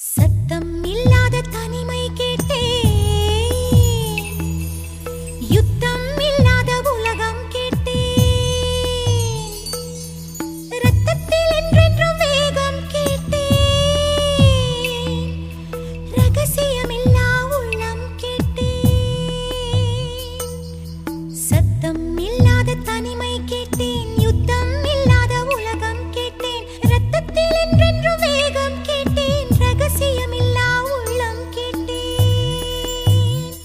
சத்தம் இல்லாத தனிமை கேட்டேன், யுத்தம் இல்லாத உலகம் கேட்டேன், இரத்தத்தில் என்றென்றும் வேகம் கேட்டேன், ரகசியமில்லா உள்ளம் கேட்டேன். சத்தம் இல்லாத தனிமை கேட்டேன், யுத்தம் இல்லாத உலகம் கேட்டேன், இரத்தத்தில் என்றென்றும் வேகம் கேட்டேன், ரகசியமில்லா உள்ளம் கேட்டேன்.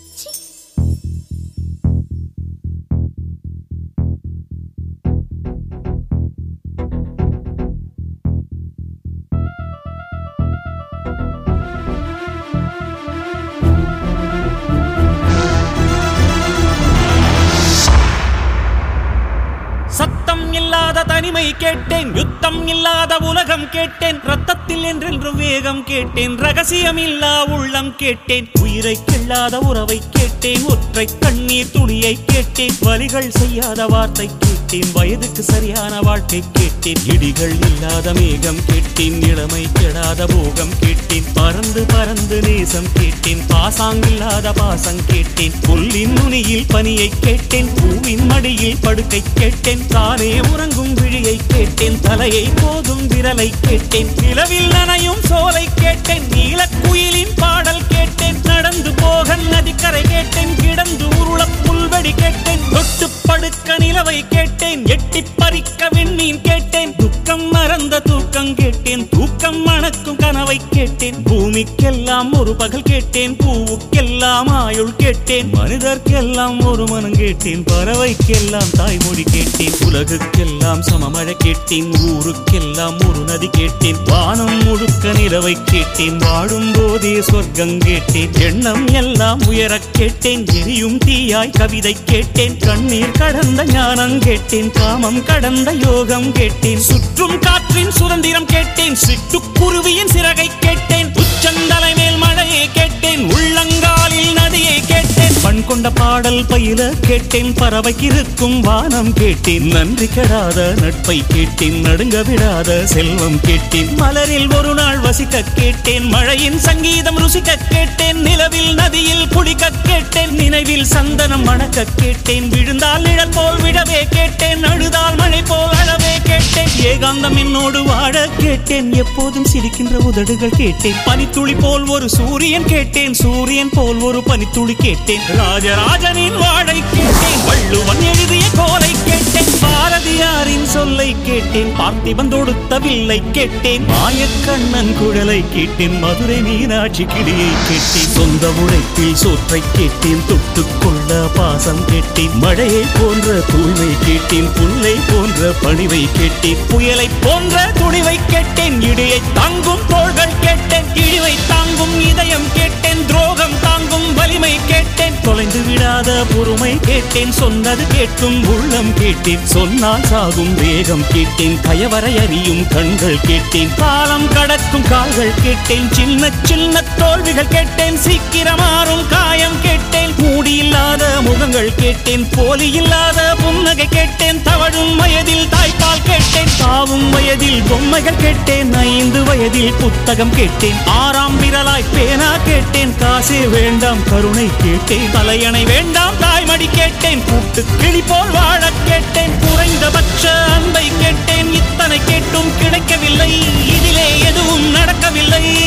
சத்தம் இல்லாத தனிமை கேட்டேன், யுத்தம் இல்லாத உலகம் கேட்டேன், ரத்தத்தில் என்றென்றும் வேகம் கேட்டேன், ரகசியம் இல்லா உள்ளம் கேட்டேன், உயிரை கிள்ளாத உறவை கேட்டேன், ஒற்றை கண்ணீர் துளியை கேட்டேன், வலிகள் செய்யாத வார்த்தை கேட்டேன், வயதுக்கு சரியான வாழ்க்கை கேட்டேன், இடிகள் இல்லாத மேகம் கேட்டேன், இளமை கெடாத போகம் கேட்டேன், பறந்து பறந்து நேசம் கேட்டேன், பாசாங்கில்லாத பாசம் கேட்டேன், புல்லின் நுனியில் பனியை கேட்டேன், பூவின் மடியில் படுக்கை கேட்டேன், தானே உறங்கும் விழியை கேட்டேன், தலையை போதும் விரலை கேட்டேன், நிலவில் நனையும் சோலை கேட்டேன், நீலக்குயிலின் பாடல் கேட்டேன், நடந்து போக நதிக்கரை கேட்டேன், கிடந்து உருள புல்வெடி கேட்டேன், தொட்டு படுக்க நிலவை கேட்டேன், எட்டி பறிக்க விண்மீன் கேட்டேன், துக்கம் மறந்த தூக்கம் கேட்டேன், தூக்கம் மணக்கும் கனவை கேட்டேன், பூமிக்கெல்லாம் ஒரு பகல் கேட்டேன், பூவுக்கெல்லாம் ஆயுள் கேட்டேன், மனிதர்க்கெல்லாம் ஒரு மனம் கேட்டேன், பறவைக்கெல்லாம் தாய்மொழி கேட்டேன், உலகுக்கெல்லாம் சமமழை கேட்டேன், ஊருக்கெல்லாம் ஒரு நதி கேட்டேன், வானம் முழுக்க நிலவை கேட்டேன், வாழும் போதே சொர்க்கம் கேட்டேன், எண்ணம் எல்லாம் உயரக் கேட்டேன், எரியும் தீயாய் கவிதை கேட்டேன், கண்ணீர் கடந்த ஞானம் கேட்டேன், காமம் கடந்த யோகம் கேட்டேன், சுற்றும் காற்றின் சுதந்திரம் கேட்டேன், சிட்டுக்குருவியின் சிறகை கேட்டேன், உச்சந்தலை மேல் மழையை கேட்டேன், உள்ளங்காலில் நதியை கேட்டேன், பண் கொண்ட பாடல் பயில கேட்டேன், பறவைக்கிருக்கும் வானம் கேட்டேன், நன்றி கெடாத நட்பை கேட்டேன், நடுங்க விடாத செல்வம் கேட்டேன், மலரில் ஒரு நாள் வசிக்க கேட்டேன், மழையின் சங்கீதம் ருசிக்க கேட்டேன், நிலவில் நதியில் குளிக்க கேட்டேன், நினைவில் சந்தனம் மணக்க கேட்டேன், விழுந்தால் நிழல் போல் விடவே கேட்டேன், அழுதால் மழை போல் அழவே கேட்டேன், ஏகாந்தம் என்னோடு வாழ கேட்டேன், எப்போதும் சிரிக்கின்ற உதடுகள் கேட்டேன், பனித்துளி போல் ஒரு சூரியன் கேட்டேன், சூரியன் போல் ஒரு பனித்துளி கேட்டேன், ராஜராஜனின் வாழை கேட்டேன், வள்ளுவன் எழுதிய கோலை கேட்டேன், பாரதியாரின் சொல்லை கேட்டேன், பார்த்திபன் தொடுத்த வில்லை கேட்டேன், மாயக்கண்ணன் குழலை கேட்டேன், மதுரை மீனாட்சி கிளியை கேட்டேன், சொந்த உழைப்பில் சோற்றை கேட்டேன், தொட்டுக்கொள்ள பாசம் கேட்டேன், மழையை போன்ற தூய்மை கேட்டேன், புல்லை போன்ற பணிவை கேட்டேன், புயலை போன்ற துணிவை கேட்டேன், இடியை தாங்கும் தோள்கள் கேட்டேன், இழிவை தாங்கும் இதயம் கேட்டேன், துரோகம் தாங்கும் வலிமை கேட்டேன், தொலைந்து விடாத பொறுமை கேட்டேன், சொன்னது கேட்கும் உள்ளம் கேட்டேன், சொன்னால் சாகும் வேகம் கேட்டேன், கயவரை அறியும் கண்கள் கேட்டேன், காலம் கடக்கும் கால்கள் கேட்டேன், சின்ன சின்ன தோல்விகள் கேட்டேன், சீக்கிரம் மாறும் காயம் கேட்டேன், மூடியில்லாத முகங்கள் கேட்டேன், போலி இல்லாத புன்னகை கேட்டேன், தவழும் வயதில் தாய்ப்பால் கேட்டேன், தாவும் வயதில் பொம்மைகள் கேட்டேன், 5 வயதில் புத்தகம் கேட்டேன், 6ஆம் விரலாய் பேனா கேட்டேன், காசே வேண்டாம் கருணை கேட்டேன், தலையணை வேண்டாம் தாய்மடி கேட்டேன், கூட்டு கிளி போல் வாழ கேட்டேன், குறைந்தபட்ச அன்பை கேட்டேன், இத்தனை கேட்டும் கிடைக்கவில்லை, இதிலே எதுவும் நடக்கவில்லை.